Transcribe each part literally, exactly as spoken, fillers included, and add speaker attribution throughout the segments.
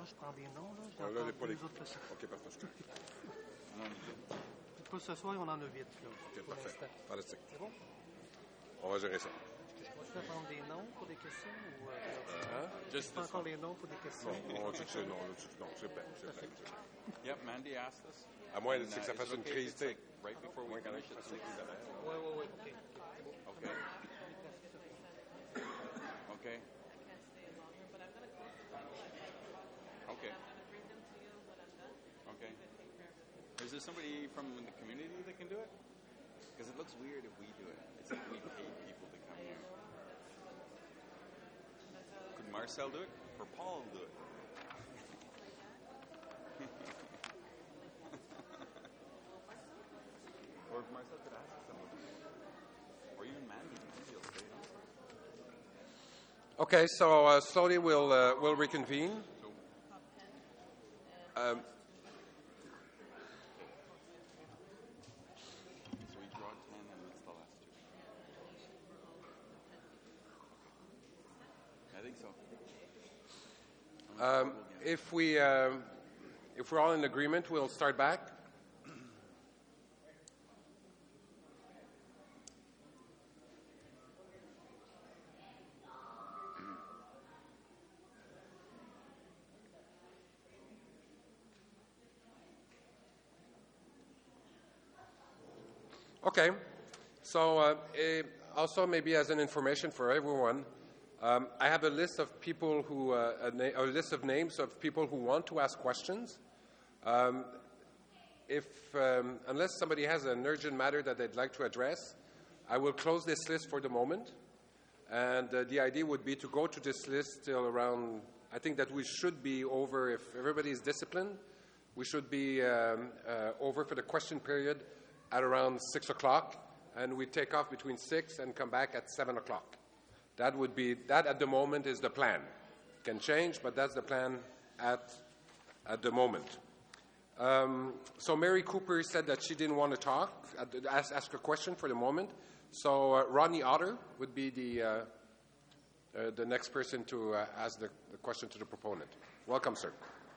Speaker 1: je prends des noms. Là,
Speaker 2: Ouais, là,
Speaker 1: là
Speaker 2: pas les...
Speaker 1: autres personnes.
Speaker 2: OK, parfait.
Speaker 1: Pour ce soir, on en a huit. Là,
Speaker 2: OK, parfait. Fantastique.
Speaker 1: C'est bon?
Speaker 2: On va gérer ça.
Speaker 1: Je vais prendre des noms pour des questions ou... Euh,
Speaker 2: hein?
Speaker 1: Juste pas encore les noms pour des questions?
Speaker 2: Non, on dit que c'est non. Non, c'est plein. C'est plein.
Speaker 3: Yep, Mandy asked us.
Speaker 2: À moins
Speaker 3: And,
Speaker 2: c'est que
Speaker 3: uh,
Speaker 2: ça
Speaker 3: is
Speaker 2: fasse
Speaker 3: it
Speaker 2: une
Speaker 3: okay
Speaker 2: crise,
Speaker 3: if
Speaker 2: tu
Speaker 3: it's,
Speaker 2: sais.
Speaker 3: like, right before we
Speaker 2: Moins quand même
Speaker 3: finish at
Speaker 2: fasse
Speaker 3: six?
Speaker 2: une crise avant.
Speaker 1: Oui, oui, oui. OK.
Speaker 3: Okay. Okay. Okay. Okay. Is there somebody from the community that can do it? Because it looks weird if we do it. It's like we pay people to come here. Could Marcel do it? Or Paul do it? Or if Marcel could ask somebody. Or even Mandy. Mandy will stay on.
Speaker 2: Okay, so uh, slowly we'll uh, we'll reconvene. Um,
Speaker 3: So we draw ten and it's the last two. I think so.
Speaker 2: um, if we um, if we're all in agreement, we'll start back. Okay, so uh, eh, also maybe as an information for everyone, um, I have a list of people who, uh, a, na- a list of names of people who want to ask questions. Um, if, um, unless somebody has an urgent matter that they'd like to address, I will close this list for the moment. And uh, the idea would be to go to this list till around, I think that we should be over, if everybody is disciplined, we should be um, uh, over for the question period at around six o'clock, and we take off between six and come back at seven o'clock. That would be, that at the moment is the plan. It can change, but that's the plan at, at the moment. Um, so Mary Cooper said that she didn't want to talk, uh, ask, ask a question for the moment. So uh, Rodney Otter would be the, uh, uh, the next person to uh, ask the, the question to the proponent. Welcome, sir.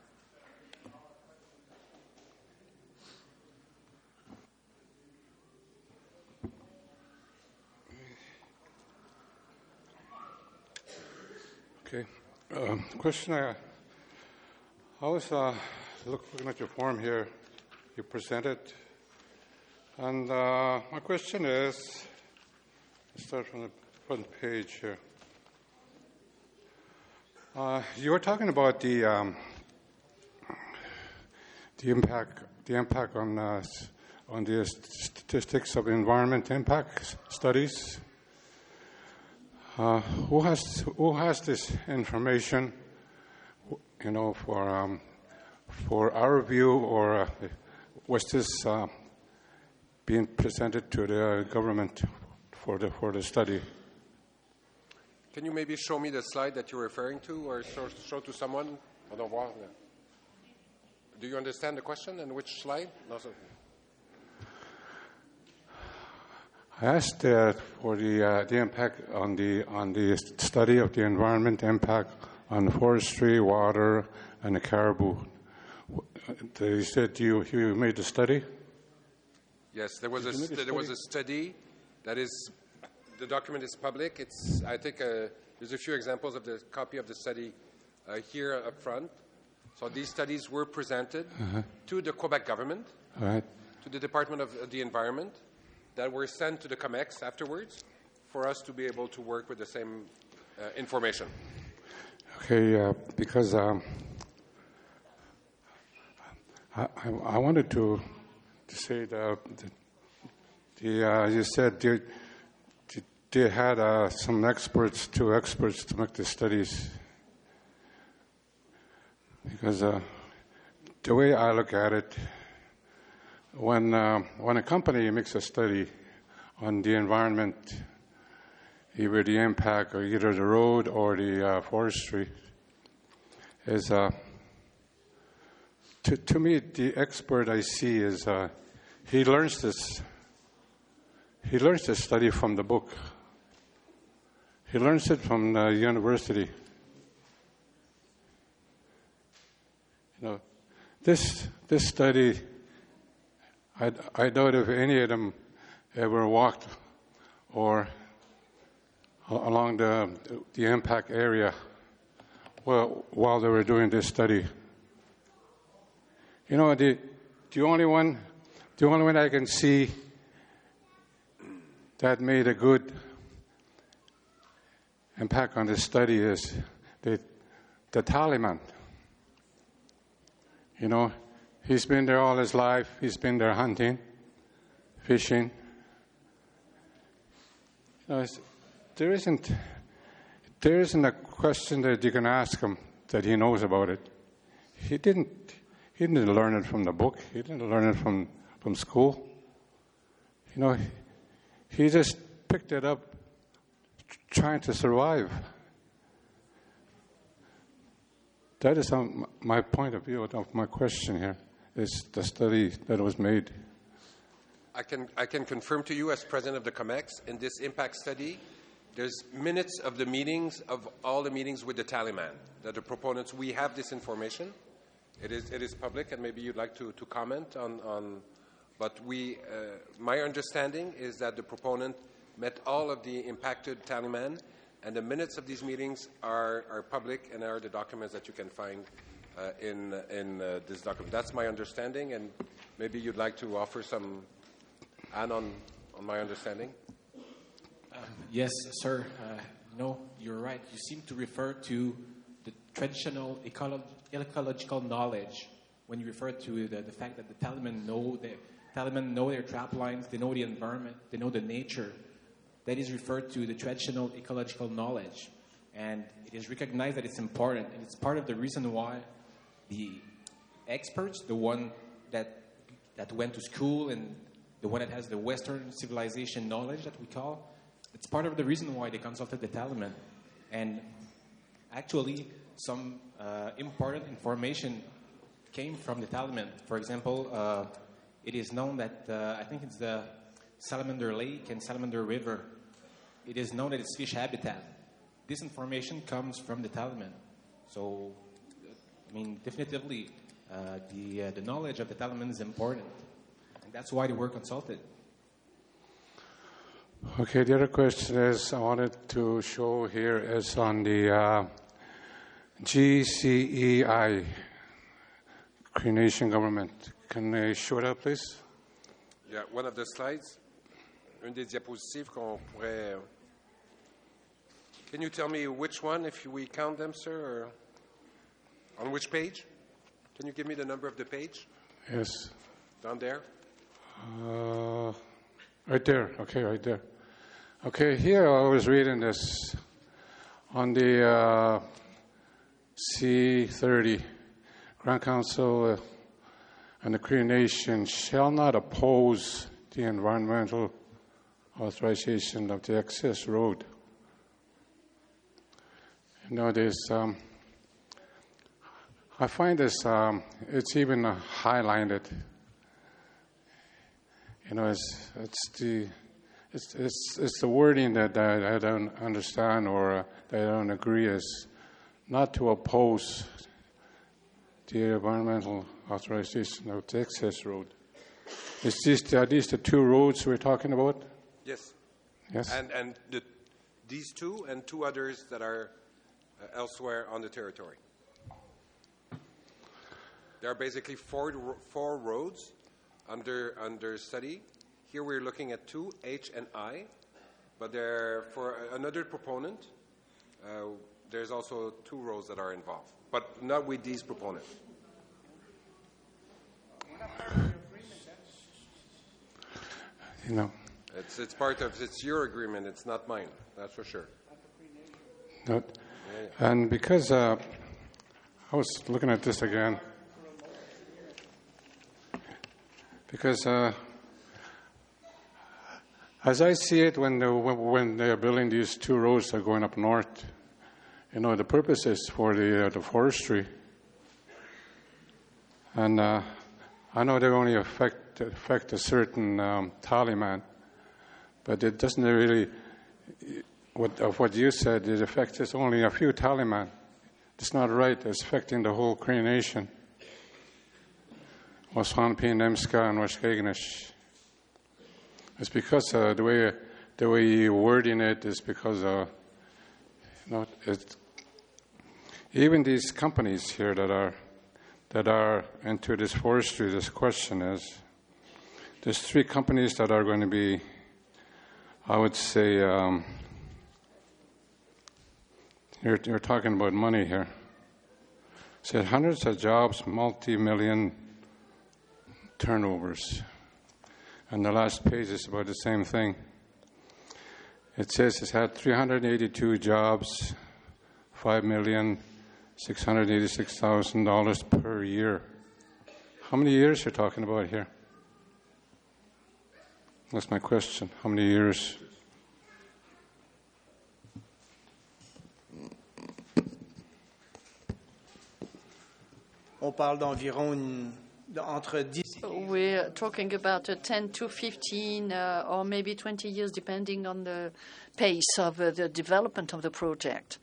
Speaker 4: Okay. Um, question I, I was uh, look, looking at your form here, you presented, and uh, my question is, let's start from the front page here. Uh, you were talking about the um, the impact the impact on uh, on the statistics of environment impact studies. Uh, who has who has this information? You know, for um, for our view, or uh, was this uh, being presented to the government for the for the study?
Speaker 2: Can you maybe show me the slide that you're referring to, or show, show to someone? On va voir. Do you understand the question and which slide? No, sir.
Speaker 4: I asked uh, for the uh, the impact on the on the study of the environment impact on forestry, water, and the caribou. They said you you made the study.
Speaker 2: Yes, there was a st- there was a study that is the document is public. It's I think uh, there's a few examples of the copy of the study uh, here up front. So these studies were presented uh-huh. to the Quebec government,
Speaker 4: All right.
Speaker 2: to the Department of the Environment, that were sent to the COMEX afterwards for us to be able to work with the same uh, information.
Speaker 4: Okay, uh, because um, I, I, I wanted to to say the the, the uh, you said they, they had uh, some experts, two experts to make the studies. Because uh, the way I look at it, when uh, when a company makes a study on the environment, either the impact or either the road or the uh, forestry, is uh, to to me the expert I see is uh, he learns this. He learns this study from the book. He learns it from the university. You know, this this study, I, I doubt if any of them ever walked or along the the impact area well, while they were doing this study. You know, the the only one, the only one I can see that made a good impact on this study is the the Taliban. You know, he's been there all his life. He's been there hunting, fishing. You know, there isn't there isn't a question that you can ask him that he knows about it. He didn't he didn't learn it from the book. He didn't learn it from, from school. You know, he, he just picked it up trying to survive. That is um, my point of view of my question here, is the study that was made.
Speaker 2: I can, I can confirm to you, as president of the COMEX, in this impact study, there's minutes of the meetings, of all the meetings with the Taliban, that the proponents, we have this information. It is, it is public, and maybe you'd like to, to comment on, on, but we, uh, my understanding is that the proponent met all of the impacted Taliban, and the minutes of these meetings are, are public and are the documents that you can find uh, in, in uh, this document. That's my understanding, and maybe you'd like to offer some add on, on my understanding.
Speaker 5: Um, yes, sir. Uh, no, you're right. You seem to refer to the traditional ecolo- ecological knowledge when you refer to the, the fact that the Taliban know the Taliban know their trap lines, they know the environment, they know the nature. That is referred to the traditional ecological knowledge, and it is recognized that it's important, and it's part of the reason why the experts, the one that that went to school and the one that has the Western civilization knowledge that we call, it's part of the reason why they consulted the Taliban. And actually, some uh, important information came from the Taliban. For example, uh, it is known that, uh, I think it's the Salamander Lake and Salamander River, it is known that it's fish habitat. This information comes from the Taliban. So, I mean, definitively, uh, the, uh, the knowledge of the Taliban is important. And that's why they were consulted.
Speaker 4: Okay, the other question is, I wanted to show here is on the uh, G C E I, Cree Nation Government. Can they show it up, please?
Speaker 2: Yeah, one of the slides. Une des diapositives qu'on pourrait... Can you tell me which one, if we count them, sir? Or on which page? Can you give me the number of the page?
Speaker 4: Yes.
Speaker 2: Down there?
Speaker 4: Uh, right there. Okay, right there. Okay, here I was reading this on the uh, C thirty. Grand Council uh, and the Cree Nation shall not oppose the environmental authorization of the access road. You know, there's, um, I find this, um, it's even uh, highlighted. You know, it's, it's the, it's, it's, it's the wording that I, I don't understand or uh, that I don't agree is not to oppose the environmental authorization of the access road. Is this, are these the two roads we're talking about?
Speaker 2: Yes.
Speaker 4: Yes.
Speaker 2: And, and the, these two and two others that are uh, elsewhere on the territory. There are basically four, four roads under, under study. Here we're looking at two, H and I, but there, for another proponent, uh, there's also two roads that are involved, but not with these proponents.
Speaker 4: You know.
Speaker 2: It's, it's part of, it's your agreement, it's not mine, that's for sure.
Speaker 4: Not, and because uh, I was looking at this again, because uh, as I see it, when they, when they are building these two roads that are going up north, you know, the purpose is for the uh, the forestry, and uh, I know they only affect affect a certain um, Taliban, but it doesn't really. What, of what you said, it affects only a few Taliban. It's not right. It's affecting the whole Cree Nation. Washan Nemska and Washkagnish. It's because uh, the way the way you're wording it is because uh, you know it, even these companies here that are that are into this forestry. This question is there's three companies that are going to be, I would say, um, you're, you're talking about money here. Said hundreds of jobs, multi-million turnovers. And the last page is about the same thing. It says it's had three hundred eighty-two jobs, five million six hundred eighty-six thousand dollars per year. How many years you're talking about here? That's my question. How many years?
Speaker 1: On parle d'environ une, de, entre dix.
Speaker 6: We're talking about uh, ten to fifteen uh, or maybe twenty years, depending on the pace of uh, the development of the project.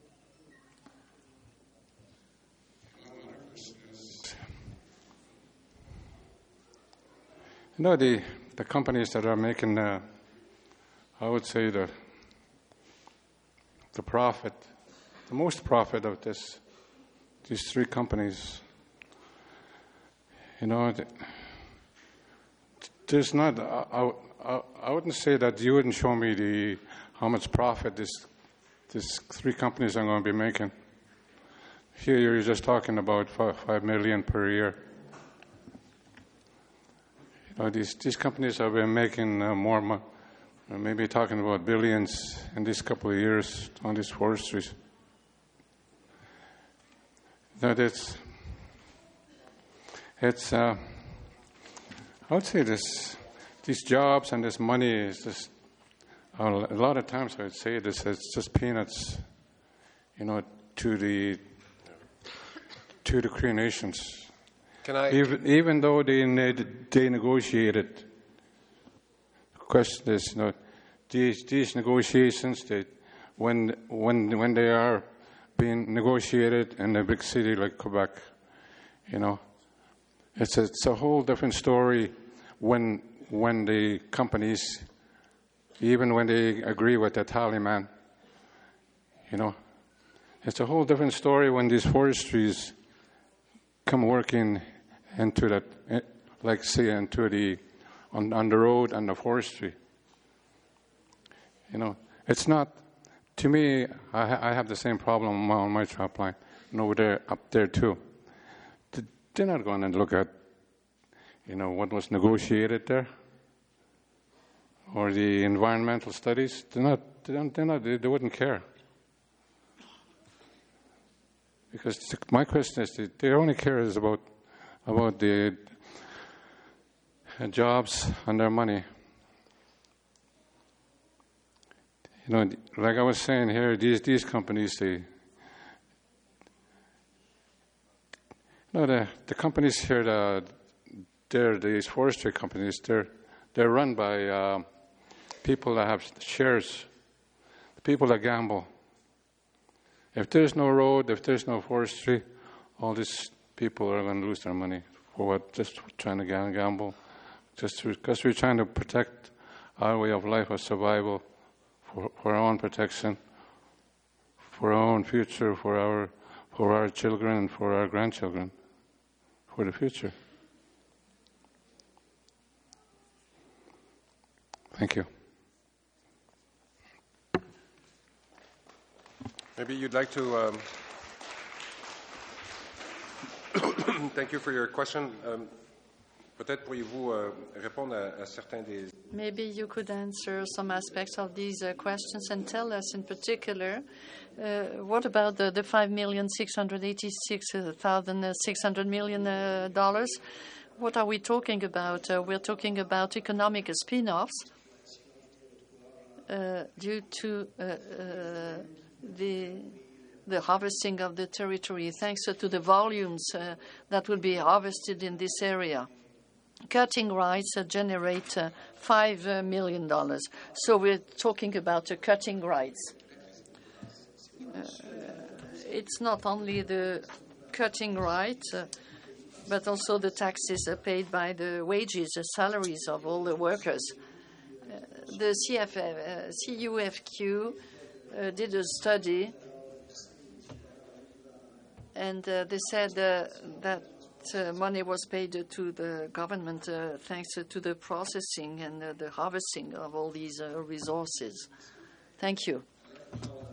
Speaker 4: You know, the, the companies that are making, uh, I would say, the, the profit, the most profit of this, these three companies, you know, there's not, I, I, I wouldn't say that you wouldn't show me the how much profit this, these three companies are going to be making. Here you're just talking about five, five million per year. You know, these, these companies have been making uh, more, mo- maybe talking about billions in these couple of years on these forestries. That it's, it's uh, I would say this, these jobs and this money is just, a lot of times I would say this, it's just peanuts, you know, to the, to the Cree Nations.
Speaker 2: Can I?
Speaker 4: Even, even though they they negotiated, the question is, you know, these these negotiations, they, when when when they are being negotiated in a big city like Quebec, you know, it's a, it's a whole different story when when the companies, even when they agree with the Taliban, you know, it's a whole different story when these forestries come working into that, like say, into the, on, on the road and the forestry. You know, it's not, to me, I, ha- I have the same problem on my, on my trap line, and over there, up there too. They're not going to look at, you know, what was negotiated there, or the environmental studies. They're not, they don't, they're not, they, they wouldn't care. Because my question is, they only care is about about the uh, jobs and their money. You know, like I was saying here, these these companies, they, you know, the the companies here, the, they're these forestry companies. They're they're run by uh, people that have shares, people that gamble. If there's no road, if there's no forestry, all these people are going to lose their money for what? Just trying to gamble, just because we're trying to protect our way of life, our survival, for, for our own protection, for our own future, for our for our children and for our grandchildren, for the future. Thank you.
Speaker 2: Maybe you'd like to. Um, thank you for your question. Um, peut-être pourriez-vous uh, répondre à, à certains des.
Speaker 6: Maybe you could answer some aspects of these uh, questions and tell us in particular, uh, what about the, the five million six hundred eighty-six thousand six hundred million uh, dollars? What are we talking about? Uh, we're talking about economic spin-offs uh, due to uh, uh, the the harvesting of the territory, thanks to the volumes uh, that will be harvested in this area. Cutting rights uh, generate uh, five uh, million dollars. So we're talking about uh, cutting rights. Uh, it's not only the cutting rights. Uh, but also the taxes are paid by the wages, the salaries of all the workers. Uh, the C F, uh, C U F Q uh, did a study, and uh, they said uh, that uh, money was paid to the government uh, thanks to the processing and uh, the harvesting of all these uh, resources. Thank you.